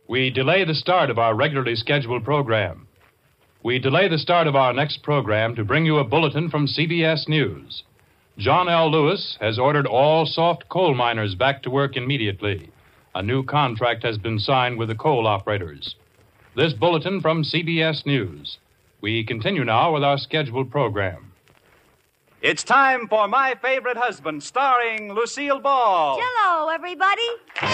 we delay the start of our regularly scheduled program. We delay the start of our next program to bring you a bulletin from CBS News. John L. Lewis has ordered all soft coal miners back to work immediately. A new contract has been signed with the coal operators. This bulletin from CBS News. We continue now with our scheduled program. It's time for My Favorite Husband, starring Lucille Ball. Hello, everybody.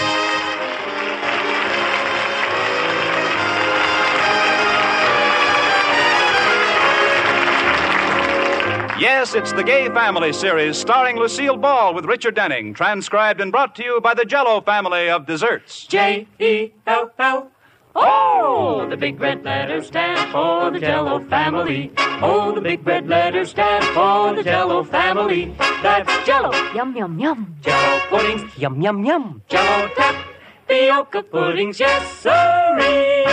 Yes, it's the Gay Family series starring Lucille Ball with Richard Denning, transcribed and brought to you by the Jell-O family of desserts. J-E-L-L. Oh, the big red letters stand for the Jell-O family. Oh, the big red letters stand for the Jell-O family. That's Jell-O. Yum, yum, yum. Jell-O puddings. Yum, yum, yum. Jell-O tapioca puddings. Yes, sirree.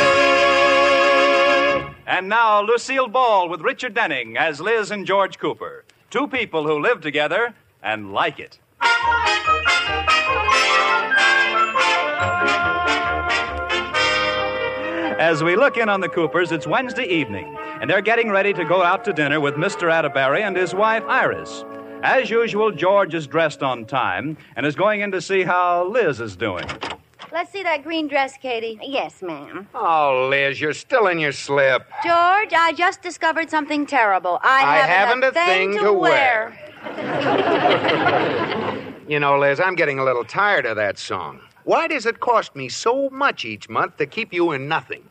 And now, Lucille Ball with Richard Denning as Liz and George Cooper. Two people who live together and like it. As we look in on the Coopers, it's Wednesday evening, and they're getting ready to go out to dinner with Mr. Atterbury and his wife, Iris. As usual, George is dressed on time and is going in to see how Liz is doing. Let's see that green dress, Katie. Yes, ma'am. Oh, Liz, you're still in your slip. George, I just discovered something terrible. I haven't a thing to wear. You know, Liz, I'm getting a little tired of that song. Why does it cost me so much each month to keep you in nothing?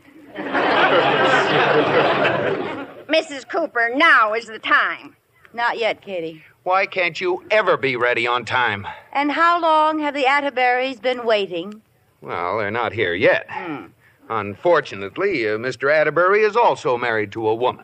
Mrs. Cooper, now is the time. Not yet, Katie. Why can't you ever be ready on time? And how long have the Atterburys been waiting? Well, they're not here yet. Unfortunately, Mr. Atterbury is also married to a woman.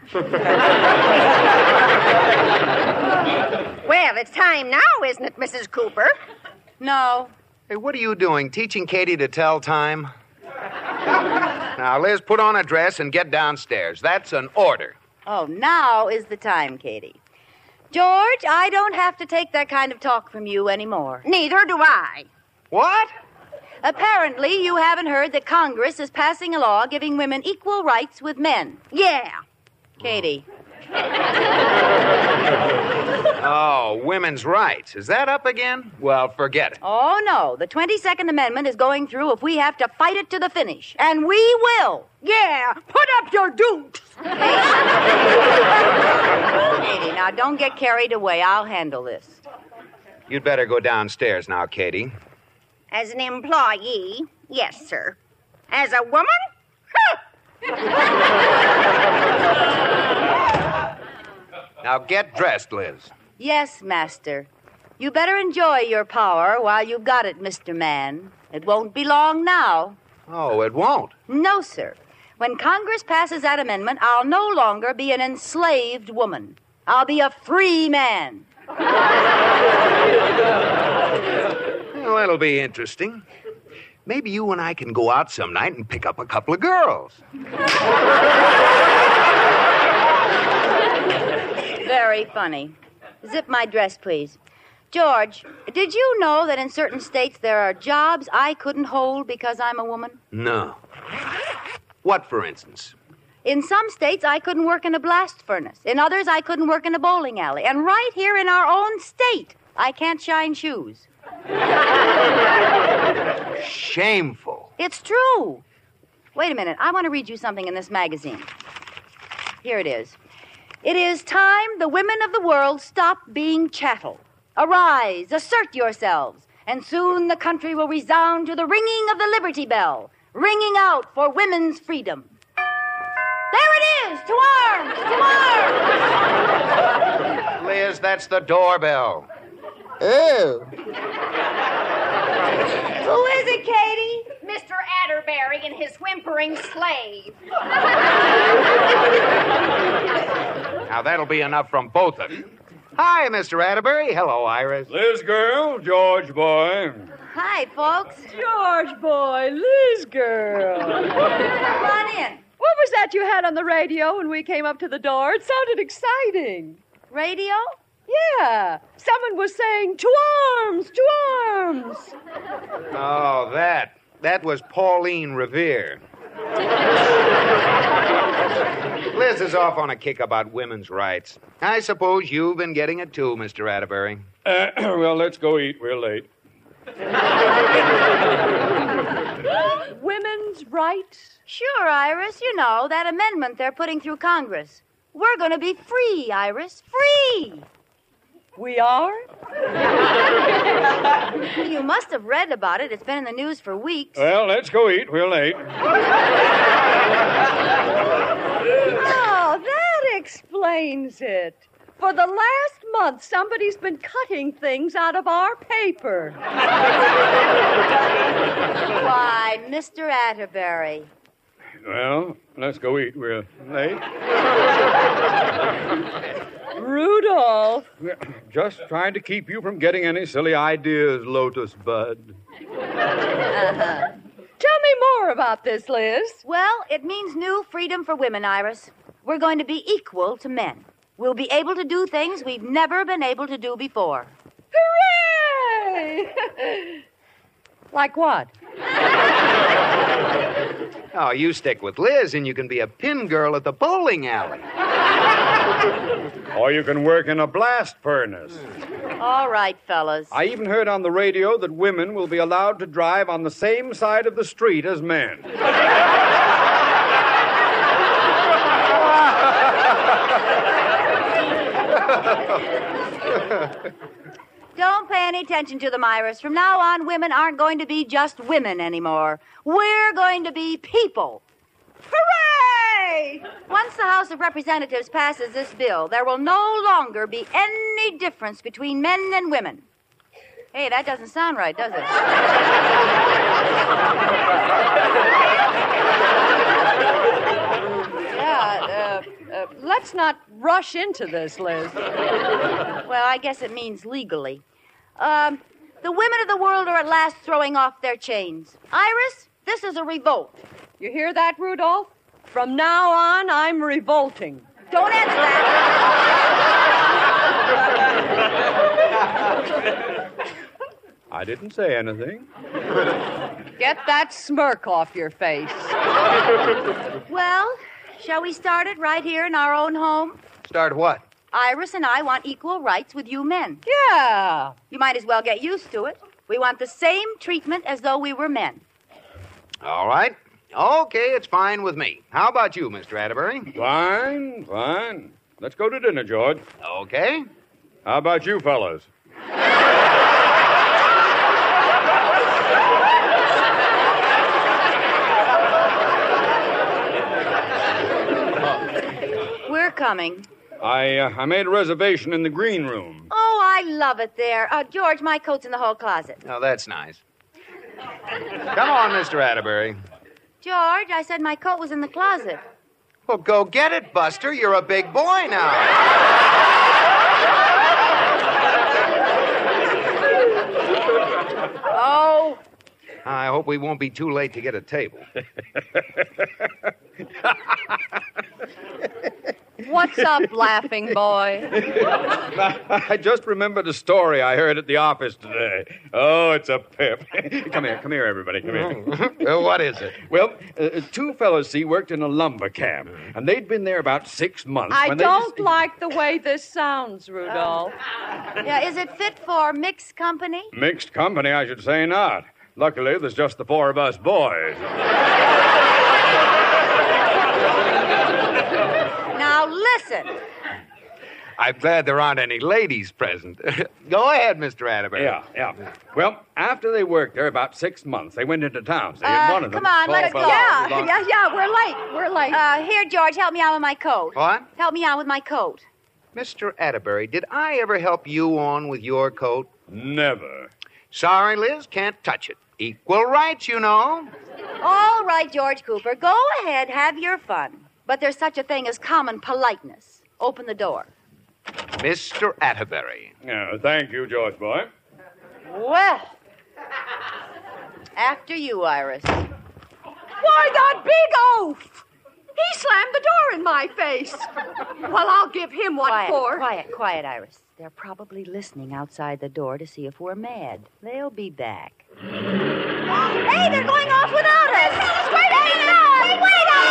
Well, it's time now, isn't it, Mrs. Cooper? No. Hey, what are you doing, teaching Katie to tell time? Now, Liz, put on a dress and get downstairs. That's an order. Oh, now is the time, Katie. George, I don't have to take that kind of talk from you anymore. Neither do I. What? Apparently, you haven't heard that Congress is passing a law giving women equal rights with men. Yeah. Katie. Oh, women's rights. Is that up again? Well, forget it. Oh, no. The 22nd Amendment is going through if we have to fight it to the finish. And we will. Yeah. Put up your dukes. Katie, now don't get carried away. I'll handle this. You'd better go downstairs now, Katie. As an employee, yes, sir. As a woman? Now get dressed, Liz. Yes, Master. You better enjoy your power while you've got it, Mr. Man. It won't be long now. Oh, it won't? No, sir. When Congress passes that amendment, I'll no longer be an enslaved woman. I'll be a free man. Well, that'll be interesting. Maybe you and I can go out some night and pick up a couple of girls. Very funny. Zip my dress, please. George, did you know that in certain states there are jobs I couldn't hold because I'm a woman? No. What, for instance? In some states, I couldn't work in a blast furnace. In others, I couldn't work in a bowling alley. And right here in our own state, I can't shine shoes. Shameful. It's true. Wait a minute. I want to read you something in this magazine. Here it is. It is time the women of the world stop being chattel. Arise, assert yourselves, and soon the country will resound to the ringing of the Liberty Bell, ringing out for women's freedom. There it is! To arms! To arms! Liz, that's the doorbell. Oh. Who is it, Katie? Mr. Atterbury and his whimpering slave. Now, that'll be enough from both of you. Hi, Mr. Atterbury. Hello, Iris. Liz girl, George boy. Hi, folks. George boy, Liz girl. Run in. What was that you had on the radio when we came up to the door? It sounded exciting. Radio? Yeah. Someone was saying, to arms, to arms. Oh, that. That was Pauline Revere. Liz is off on a kick about women's rights. I suppose you've been getting it too, Mr. Atterbury. Well, let's go eat. We're late. Women's rights? Sure, Iris. You know, that amendment they're putting through Congress. We're going to be free, Iris. Free! We are? You must have read about it. It's been in the news for weeks. Well, let's go eat. We're late. Oh, that explains it. For the last month, somebody's been cutting things out of our paper. Why, Mr. Atterbury. Well, let's go eat. We're late. Rudolph. Just trying to keep you from getting any silly ideas, Lotus Bud. Tell me more about this, Liz. Well, it means new freedom for women, Iris. We're going to be equal to men. We'll be able to do things we've never been able to do before. Hooray! Like what? Oh, you stick with Liz and you can be a pin girl at the bowling alley. Or you can work in a blast furnace. All right, fellas. I even heard on the radio that women will be allowed to drive on the same side of the street as men. Don't pay any attention to them, Iris. From now on, women aren't going to be just women anymore. We're going to be people. Hooray! Once the House of Representatives passes this bill, there will no longer be any difference between men and women. Hey, that doesn't sound right, does it? Let's not rush into this, Liz. Well, I guess it means legally. The women of the world are at last throwing off their chains. Iris, this is a revolt. You hear that, Rudolph? From now on, I'm revolting. Don't answer that. I didn't say anything. Get that smirk off your face. Well, shall we start it right here in our own home? Start what? Iris and I want equal rights with you men. Yeah. You might as well get used to it. We want the same treatment as though we were men. All right. Okay, it's fine with me. How about you, Mr. Atterbury? Fine, fine. Let's go to dinner, George. Okay. How about you fellas? We're coming. I made a reservation in the green room. Oh, I love it there. George, my coat's in the hall closet. Oh, that's nice. Come on, Mr. Atterbury. George, I said my coat was in the closet. Well, go get it, Buster. You're a big boy now. Oh. I hope we won't be too late to get a table. What's up, laughing boy? I just remembered a story I heard at the office today. Oh, it's a pip. Come here, everybody. Come here. What is it? Well, two fellows, worked in a lumber camp, and they'd been there about 6 months. I when don't they like the way this sounds, Rudolph. Yeah, is it fit for mixed company? Mixed company, I should say not. Luckily, there's just the four of us boys. Now, listen. I'm glad there aren't any ladies present. Go ahead, Mr. Atterbury. Yeah. Well, after they worked there about 6 months, they went into town. One of them, come on, let us go. Yeah, we're late. Here, George, help me out with my coat. What? Help me out with my coat. Mr. Atterbury, did I ever help you on with your coat? Never. Sorry, Liz, can't touch it. Equal rights, you know. All right, George Cooper, go ahead, have your fun. But there's such a thing as common politeness. Open the door. Mr. Atterbury. Yeah, thank you, George boy. Well, after you, Iris. Why, that big oaf! He slammed the door in my face. Well, I'll give him what for. Quiet, Iris. They're probably listening outside the door to see if we're mad. They'll be back. Hey, they're going off without us. Wait a minute. Wait a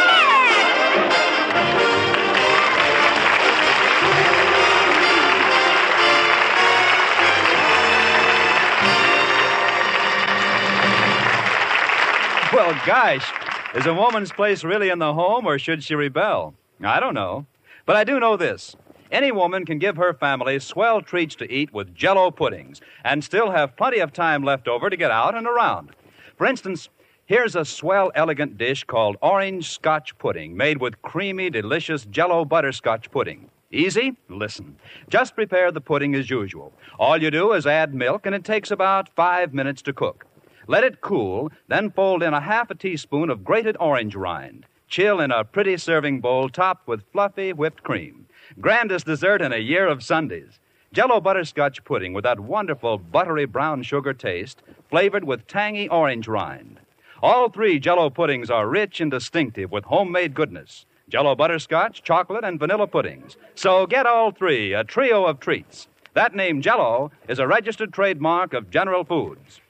Well, gosh, is a woman's place really in the home, or should she rebel? I don't know. But I do know this. Any woman can give her family swell treats to eat with Jell-O puddings and still have plenty of time left over to get out and around. For instance, here's a swell, elegant dish called orange Scotch pudding made with creamy, delicious Jell-O butterscotch pudding. Easy? Listen. Just prepare the pudding as usual. All you do is add milk, and it takes about 5 minutes to cook. Let it cool, then fold in a half a teaspoon of grated orange rind. Chill in a pretty serving bowl topped with fluffy whipped cream. Grandest dessert in a year of Sundays. Jell-O butterscotch pudding with that wonderful buttery brown sugar taste, flavored with tangy orange rind. All three Jell-O puddings are rich and distinctive with homemade goodness. Jell-O butterscotch, chocolate, and vanilla puddings. So get all three, a trio of treats. That name Jell-O is a registered trademark of General Foods.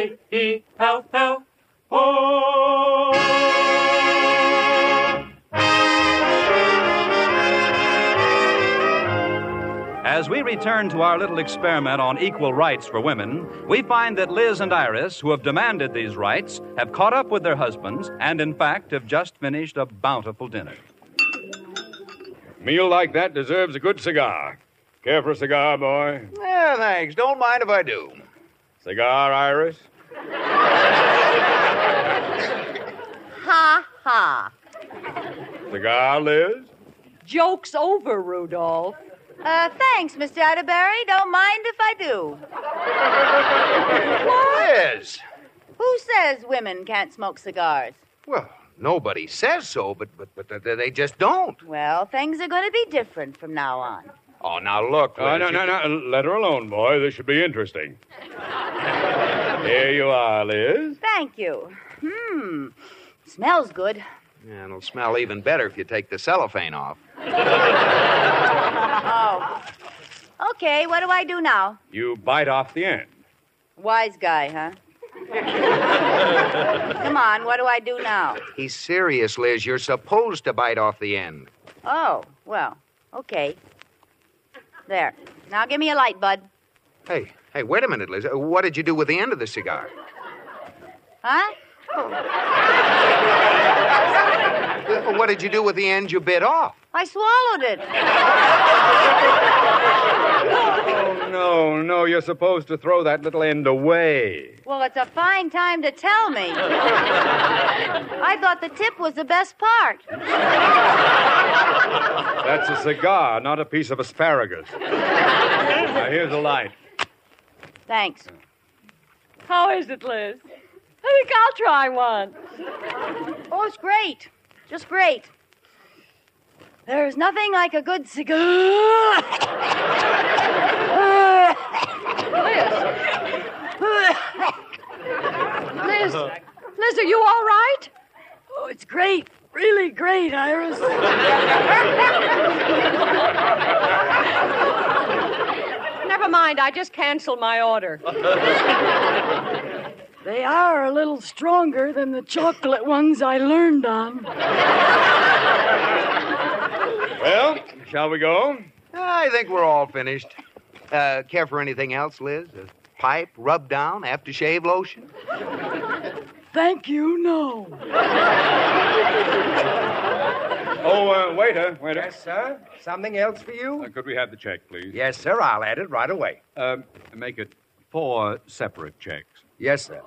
J-E-L-L-O. As we return to our little experiment on equal rights for women, we find that Liz and Iris, who have demanded these rights, have caught up with their husbands and, in fact, have just finished a bountiful dinner. Meal like that deserves a good cigar. Care for a cigar, boy? Yeah, thanks. Don't mind if I do. Cigar, Iris? Ha ha. Cigar, Liz? Joke's over, Rudolph. Thanks, Mr. Atterbury. Don't mind if I do. Liz! Who says women can't smoke cigars? Well, nobody says so, but they just don't. Well, things are going to be different from now on. Oh, now look, Liz. No. Let her alone, boy. This should be interesting. Here you are, Liz. Thank you. Smells good. Yeah, it'll smell even better if you take the cellophane off. Oh. Okay, what do I do now? You bite off the end. Wise guy, huh? Come on, what do I do now? He's serious, Liz. You're supposed to bite off the end. Oh, well, okay. There. Now give me a light, bud. Hey, wait a minute, Liz. What did you do with the end of the cigar? Huh? What did you do with the end you bit off? I swallowed it. Oh, no. You're supposed to throw that little end away. Well, it's a fine time to tell me. I thought the tip was the best part. That's a cigar, not a piece of asparagus. Now, here's a light. Thanks. How is it, Liz? I think I'll try one. Oh, it's great. Just great. There's nothing like a good cigar. Liz, are you all right? Oh, it's great. Really great, Iris. Never mind, I just canceled my order. They are a little stronger than the chocolate ones I learned on. Well, shall we go? I think we're all finished. Care for anything else, Liz? A pipe, rub down, aftershave lotion? Thank you, no. Oh, waiter. Yes, sir. Something else for you? Could we have the check, please? Yes, sir. I'll add it right away. Make it 4 separate checks. Yes, sir.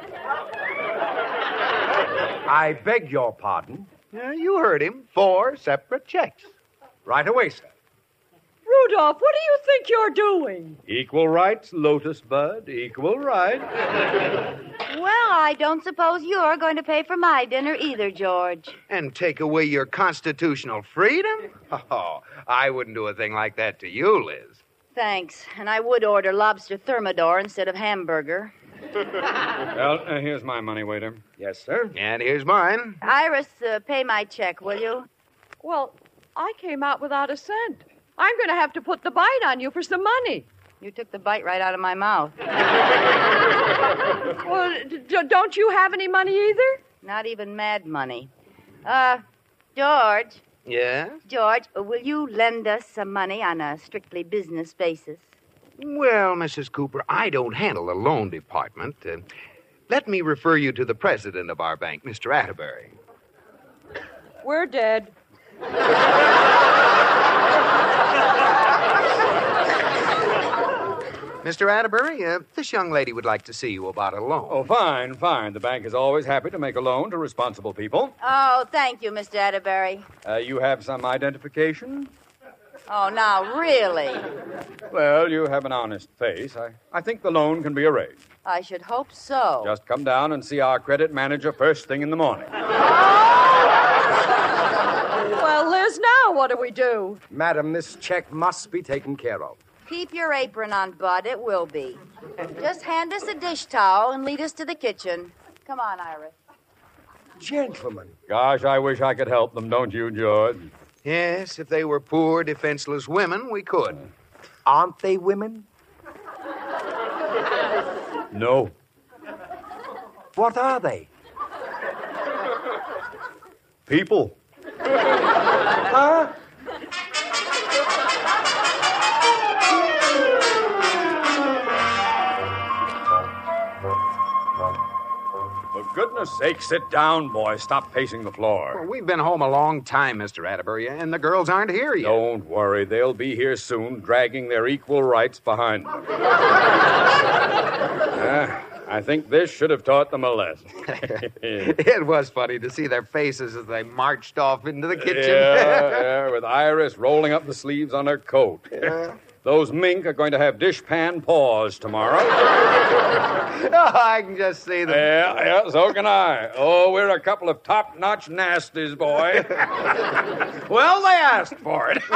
I beg your pardon. You heard him. 4 separate checks. Right away, sir. Rudolph, what do you think you're doing? Equal rights, Lotus Bud. Equal rights. Well, I don't suppose you're going to pay for my dinner either, George. And take away your constitutional freedom? Oh, I wouldn't do a thing like that to you, Liz. Thanks. And I would order lobster thermidor instead of hamburger. Well, here's my money, waiter. Yes, sir. And here's mine. Iris, pay my check, will you? Well, I came out without a cent. I'm going to have to put the bite on you for some money. You took the bite right out of my mouth. Well, don't you have any money either? Not even mad money. George. Yeah? George, will you lend us some money on a strictly business basis? Well, Mrs. Cooper, I don't handle the loan department. Let me refer you to the president of our bank, Mr. Atterbury. We're dead. Mr. Atterbury, this young lady would like to see you about a loan. Oh, fine, fine. The bank is always happy to make a loan to responsible people. Oh, thank you, Mr. Atterbury. You have some identification? Oh, now, really? Well, you have an honest face. I think the loan can be arranged. I should hope so. Just come down and see our credit manager first thing in the morning. Well, Liz, now what do we do? Madam, this check must be taken care of. Keep your apron on, Bud. It will be. Just hand us a dish towel and lead us to the kitchen. Come on, Iris. Gentlemen. Gosh, I wish I could help them, don't you, George? Yes, if they were poor, defenseless women, we could. Aren't they women? No. What are they? People. Huh? For goodness sake, sit down, boy. Stop pacing the floor. Well, we've been home a long time, Mr. Atterbury, and the girls aren't here yet. Don't worry. They'll be here soon, dragging their equal rights behind them. I think this should have taught them a lesson. It was funny to see their faces as they marched off into the kitchen. Yeah, with Iris rolling up the sleeves on her coat. Yeah. Those mink are going to have dishpan paws tomorrow. Oh, I can just see them. Yeah, so can I. Oh, we're a couple of top-notch nasties, boy. Well, they asked for it.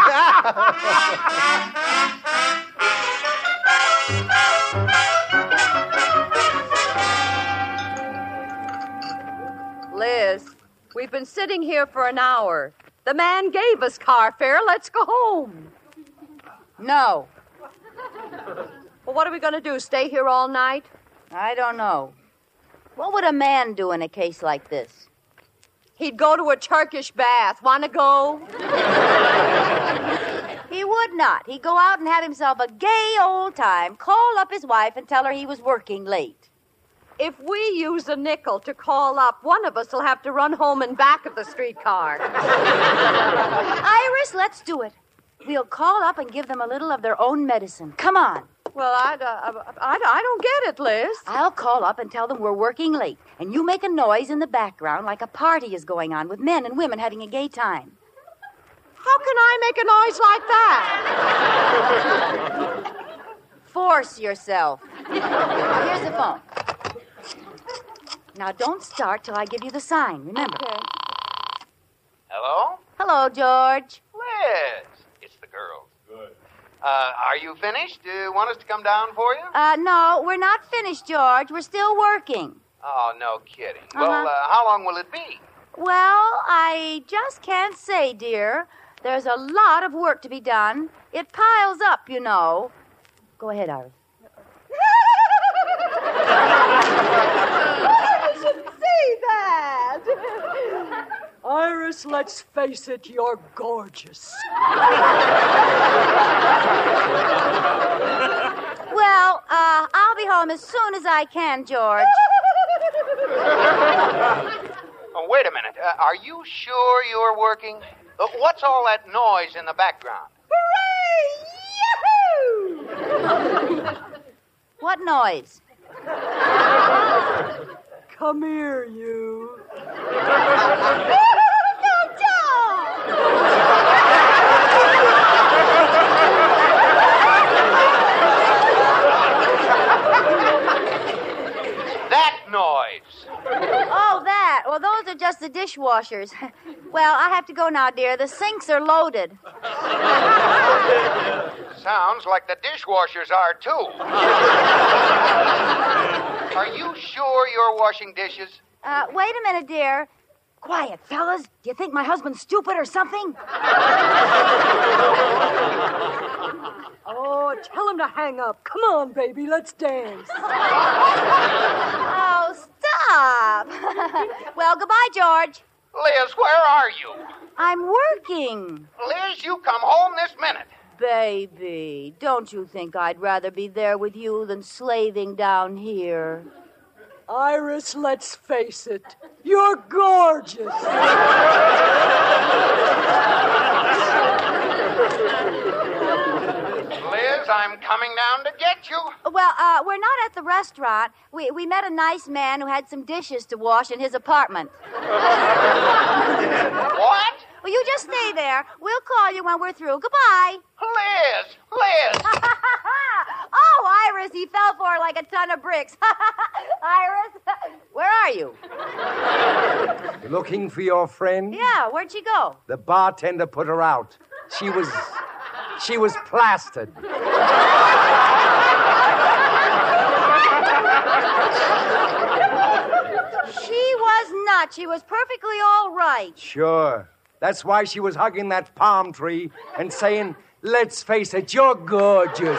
Liz, we've been sitting here for an hour. The man gave us car fare. Let's go home. No. Well, what are we going to do, stay here all night? I don't know. What would a man do in a case like this? He'd go to a Turkish bath. Want to go? He would not. He'd go out and have himself a gay old time, call up his wife and tell her he was working late. If we use a nickel to call up, one of us will have to run home and back of the streetcar. Iris, let's do it. We'll call up and give them a little of their own medicine. Come on. Well, I don't get it, Liz. I'll call up and tell them we're working late, and you make a noise in the background like a party is going on with men and women having a gay time. How can I make a noise like that? Force yourself. Here's the phone. Now, don't start till I give you the sign, remember. Okay. Hello? Hello, George. Liz. It's the girls. Good. Are you finished? Do you want us to come down for you? No, we're not finished, George. We're still working. Oh, no kidding. Uh-huh. Well, how long will it be? Well, I just can't say, dear. There's a lot of work to be done. It piles up, you know. Go ahead, Iris. I should see that. Iris, let's face it, you're gorgeous. Well, I'll be home as soon as I can, George. Oh, wait a minute. Are you sure you're working? What's all that noise in the background? Hooray! Yahoo! What noise? Come here, you. That noise. Oh, that. Well, those are just the dishwashers. Well, I have to go now, dear. The sinks are loaded. Sounds like the dishwashers are, too. Are you sure you're washing dishes? Wait a minute, dear. Quiet, fellas. Do you think my husband's stupid or something? Oh, tell him to hang up. Come on, baby, let's dance. Oh, stop. Well, goodbye, George. Liz, where are you? I'm working. Liz, you come home this minute. Baby, don't you think I'd rather be there with you than slaving down here? Iris, let's face it. You're gorgeous. Liz, I'm coming down to get you. Well, we're not at the restaurant. We met a nice man who had some dishes to wash in his apartment. What? Well, you just stay there. We'll call you when we're through. Goodbye. Liz! Oh, Iris, he fell for her like a ton of bricks. Iris, where are you? Looking for your friend? Yeah, where'd she go? The bartender put her out. She was plastered. She was not. She was perfectly all right. Sure. That's why she was hugging that palm tree and saying, let's face it, you're gorgeous.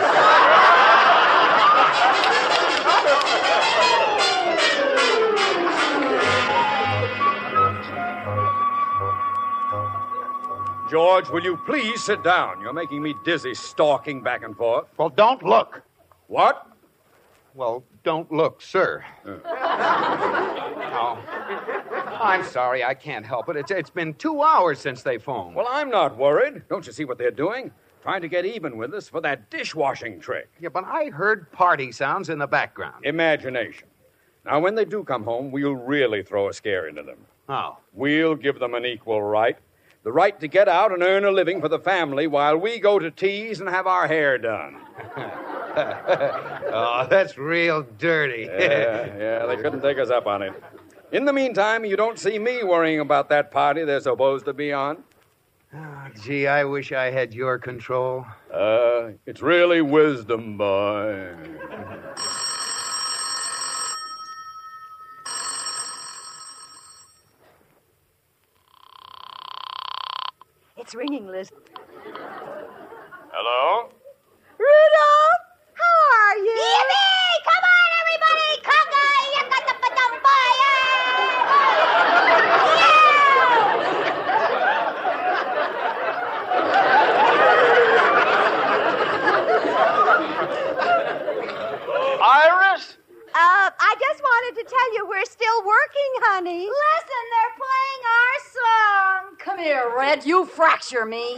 George, will you please sit down? You're making me dizzy stalking back and forth. Well, don't look. What? Well, don't look, sir. Oh. I'm sorry, I can't help it. It's been 2 hours since they phoned. Well, I'm not worried. Don't you see what they're doing? Trying to get even with us for that dishwashing trick. Yeah, but I heard party sounds in the background. Imagination. Now, when they do come home, we'll really throw a scare into them. Oh. We'll give them an equal right. The right to get out and earn a living for the family while we go to tease and have our hair done. Oh, that's real dirty. Yeah, they couldn't take us up on it. In the meantime, you don't see me worrying about that party they're supposed to be on. Oh, gee, I wish I had your control. It's really wisdom, boy. It's ringing, Liz. Hello? Rudolph, how are you? Yippee! Come on, everybody! Conga! Iris? I just wanted to tell you we're still working, honey. Listen, they're playing our song. Come here, Red. You fracture me.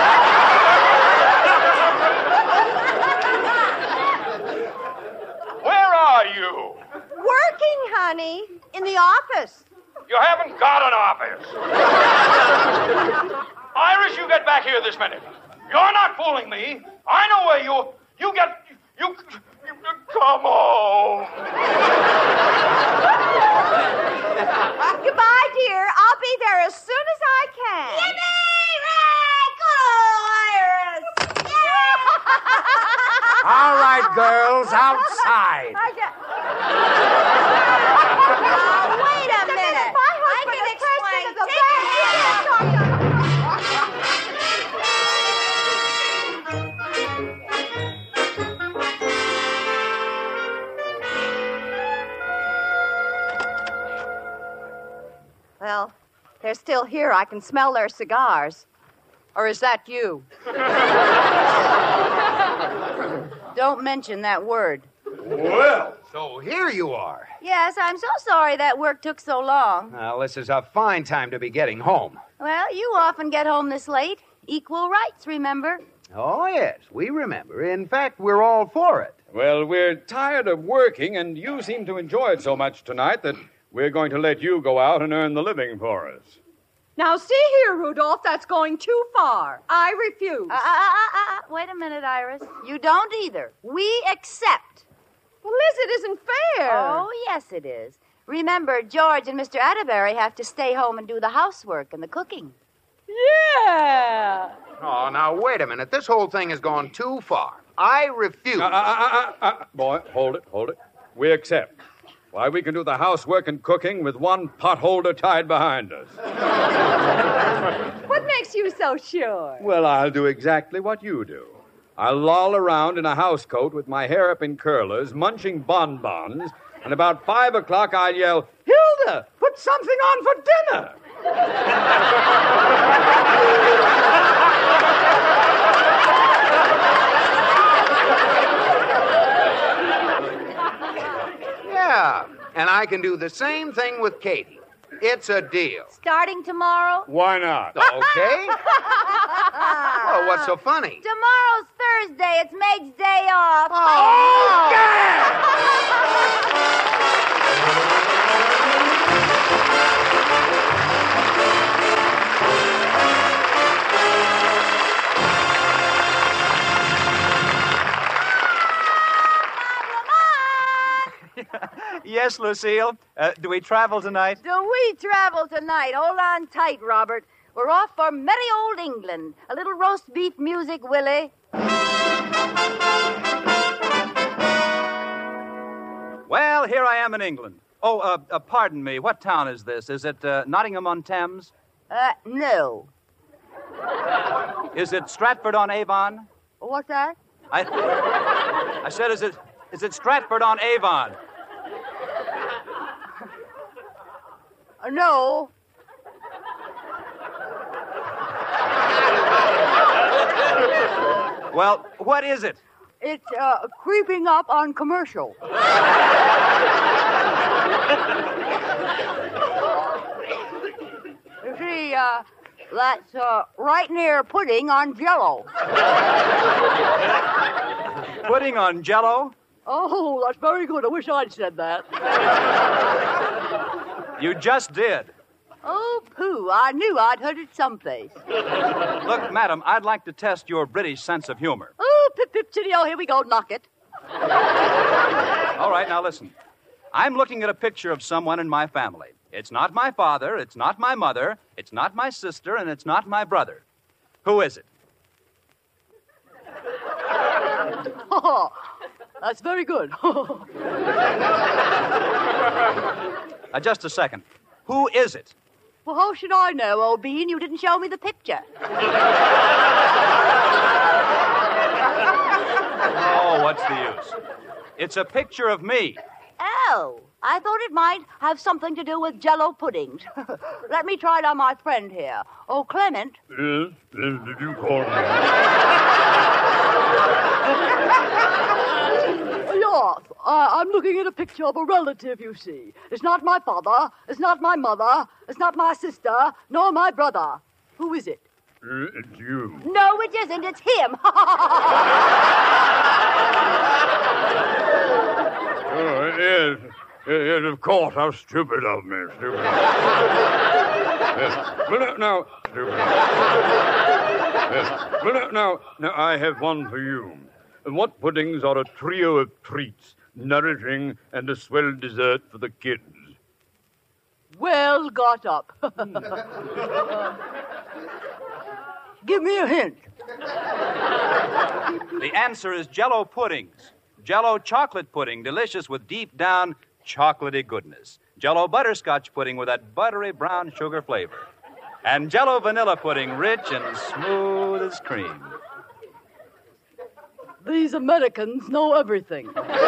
Where are you? Working, honey. In the office. You haven't got an office. Iris, you get back here this minute. You're not fooling me. I know where you come on. Goodbye, dear. I'll be there as soon as I can. Yippee! Right! Good old Iris! Yeah! All right, girls, outside. Wait a minute. I can explain. Take your Well, they're still here. I can smell their cigars. Or is that you? Don't mention that word. Well, so here you are. Yes, I'm so sorry that work took so long. Well, this is a fine time to be getting home. Well, you often get home this late. Equal rights, remember? Oh, yes, we remember. In fact, we're all for it. Well, we're tired of working, and you seem to enjoy it so much tonight that we're going to let you go out and earn the living for us. Now, see here, Rudolph, that's going too far. I refuse. Wait a minute, Iris. You don't either. We accept. Well, Liz, it isn't fair. Oh, yes, it is. Remember, George and Mr. Atterbury have to stay home and do the housework and the cooking. Yeah. Oh, now, wait a minute. This whole thing has gone too far. I refuse. Boy, hold it. We accept. Why, we can do the housework and cooking with one potholder tied behind us. What makes you so sure? Well, I'll do exactly what you do. I'll loll around in a housecoat with my hair up in curlers, munching bonbons, and about 5 o'clock I'll yell, Hilda, put something on for dinner. Yeah, and I can do the same thing with Katie. It's a deal. Starting tomorrow? Why not? Okay. Oh, what's so funny? Tomorrow's Thursday. It's Meg's day off. Yes, Lucille. Do we travel tonight? Do we travel tonight? Hold on tight, Robert. We're off for merry old England. A little roast beef music, Willie. Well, here I am in England. Oh, pardon me. What town is this? Is it Nottingham-on-Thames? No. Is it Stratford-on-Avon? What's that? I said, is it Stratford-on-Avon? No. Well, what is it? It's creeping up on Commercial. You see, that's right near pudding on Jell-O. Pudding on Jell-O? Oh, that's very good. I wish I'd said that. You just did. Oh, pooh. I knew I'd heard it someplace. Look, madam, I'd like to test your British sense of humor. Oh, pip, chitty-oh, here we go. Knock it. All right, now listen. I'm looking at a picture of someone in my family. It's not my father, it's not my mother, it's not my sister, and it's not my brother. Who is it? Oh, that's very good. Just a second. Who is it? Well, how should I know, old bean? You didn't show me the picture. Oh, what's the use? It's a picture of me. Oh, I thought it might have something to do with Jell-O puddings. Let me try it on my friend here. Oh, Clement. Yes, did you call me? Yes, I'm looking at a picture of a relative, you see. It's not my father, it's not my mother, it's not my sister, nor my brother. Who is it? It's you. No, it isn't. It's him. Oh, yes. Yes, of course. How stupid of me. Stupid. Yes. Well, now, stupid. Yes. Well, now, I have one for you. What puddings are a trio of treats, nourishing and a swell dessert for the kids? Well got up. Give me a hint. The answer is Jell-O puddings. Jell-O chocolate pudding, delicious with deep down chocolatey goodness. Jell-O butterscotch pudding with that buttery brown sugar flavor. And Jell-O vanilla pudding, rich and smooth as cream. These Americans know everything.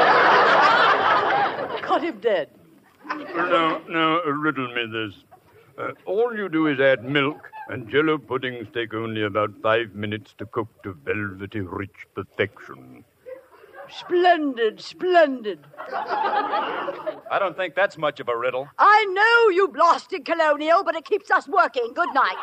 Cut him dead. Now, riddle me this. All you do is add milk, and Jell-O puddings take only about 5 minutes to cook to velvety, rich perfection. Splendid, splendid. I don't think that's much of a riddle. I know, you blasted colonial, but it keeps us working. Good night.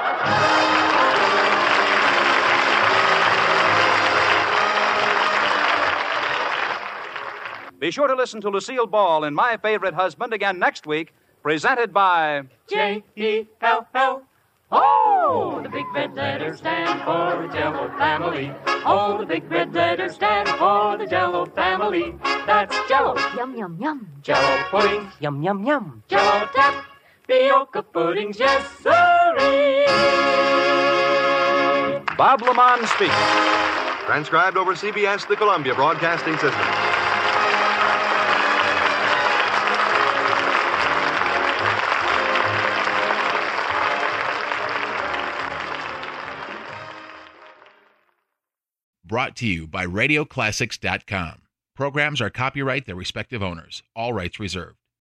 Be sure to listen to Lucille Ball in My Favorite Husband again next week, presented by J-E-L-L. Oh, the big red letters stand for the Jell-O family. Oh, the big red letters stand for the Jell-O family. That's Jell-O. Yum, yum, yum. Jell-O puddings. Yum, yum, yum. Jell-O tapioca puddings, yes, sirree. Bob Lamont speaking. Transcribed over CBS, the Columbia Broadcasting System. brought to you by RadioClassics.com. Programs are copyright their respective owners. All rights reserved.